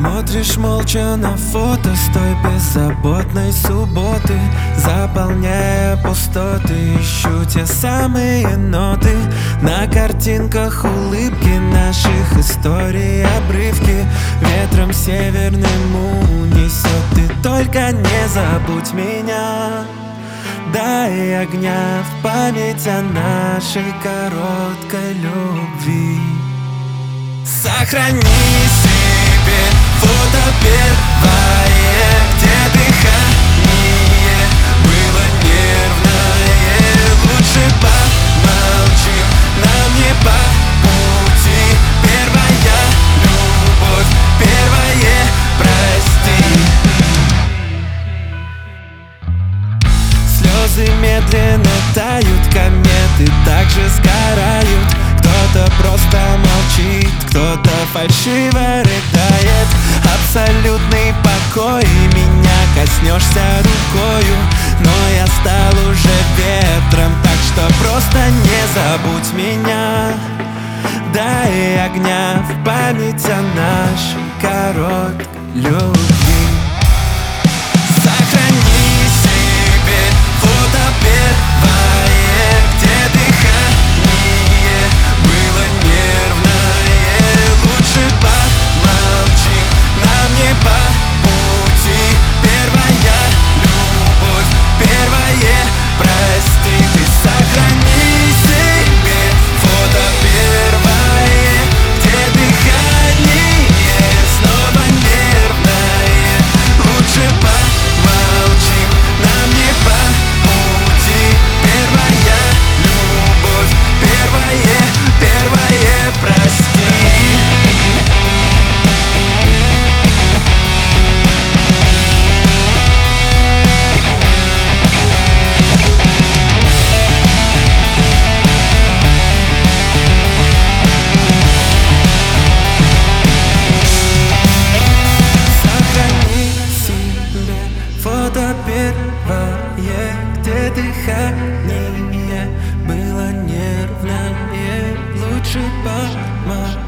Смотришь молча на фото с той беззаботной субботы, заполняя пустоты, ищу те самые ноты. На картинках улыбки наших историй обрывки ветром северным унесет. Ты только не забудь меня, дай огня в память о нашей короткой любви. Сохрани себе фото первое, где дыхание было нервное. Лучше помолчи, нам не по пути. Первая любовь, первое прости. Слезы медленно тают, кометы также сгорают. Кто-то просто молчит, кто-то фальшиво рыдает. Абсолютный покой, меня коснешься рукою, но я стал уже ветром, так что просто не забудь меня. Дай огня в память о нашей короткой любви. Сохрани себе фото первое, где дыхание было нервное. Лучше помолчи, нам не по пути. Первая любовь, первое прости. Ты сохрани себе фото первое, где дыхание снова нервное. Лучше помолчи, нам не по пути. Первая любовь, первое прости. Сохрани себе фото первое, где дыхание было нервное. Лучше помолчи.